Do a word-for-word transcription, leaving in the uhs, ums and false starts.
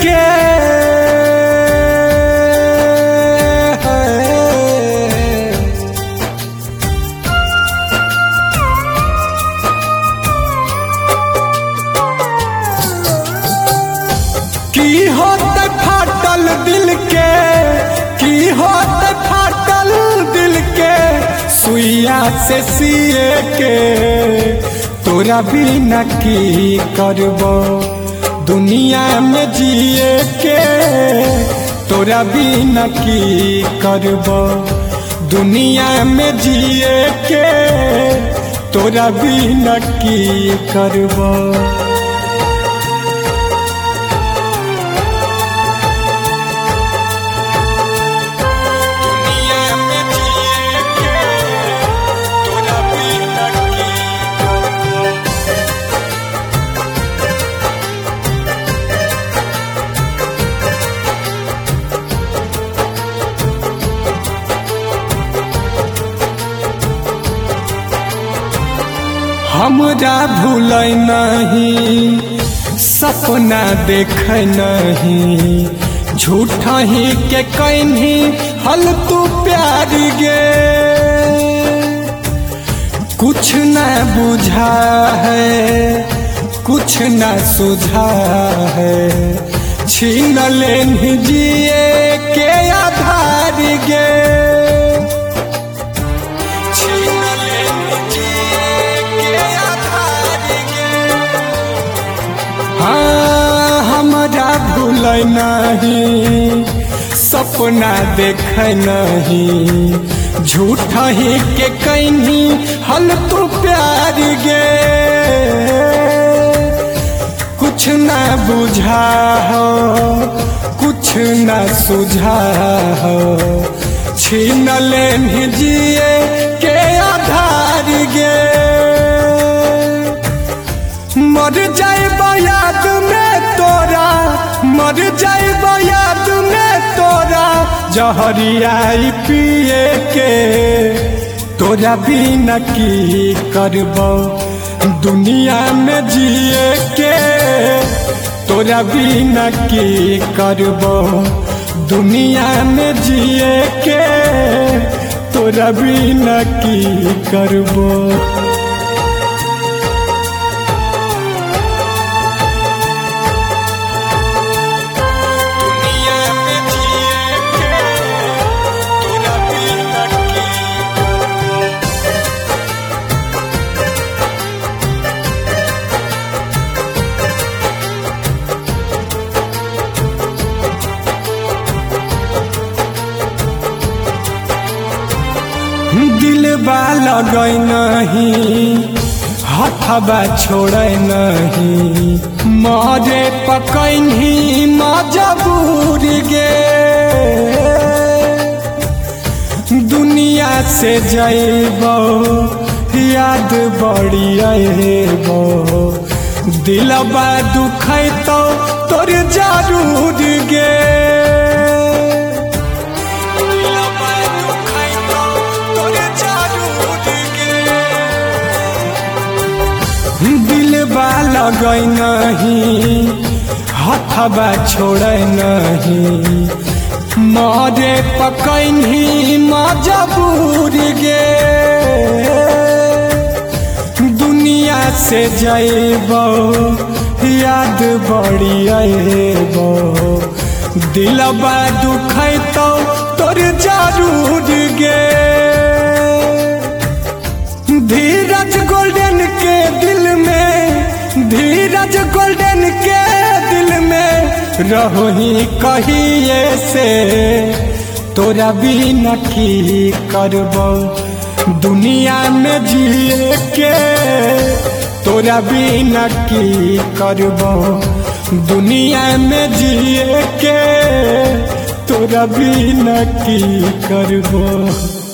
के की होत फाटल दिल के की होत फाटल दिल के सुइया से सिए के तोरा बिना की करबो दुनिया में जिए के तोरा बिना की करबो दुनिया में जिए के तोरा बिना की करबो हमरा भूलै नहीं सपना देख नहीं झूठा ही के कहीं हल तू प्यार गे कुछ न बुझा है कुछ न सुझा है छीन लेनी जिए के आधार गे भूलै नहीं सपना देख नहीं झूठा ही के कहीं हल तू प्यार गे कुछ न बुझा हो कुछ न सुझा हो छीन लेनी जिए के आधार गे मर जाए याद में तोरा मर जाए याद में तोरा जहरियाई पिए के तोरा बिना की करबो दुनिया में जिए के तोरा बिना की करबो दुनिया में जिए के तोरा बिना की करबो दिलबा लगै नहीं हथबा छोड़े नहीं मरे पकैनी मजबूर गे दुनिया से जइबो याद बड़ी आएबो दिलबा दुखैतो तोर जरूर गे दिलबा लगै नहीं हथबा छोड़े नहीं मरे पकैनी मजबूर गे दुनिया से जइबो याद बड़ी आएबो दिलबा दुखैतो तोर जरूर गे धीरज गोल्डन के दिल में धीरज गोल्डन के दिल में रहो ही कहिए से तोरा बिना की करबो दुनिया में जिए के तोरा बिना की करबो दुनिया में जिए के तोरा बिना की करबो।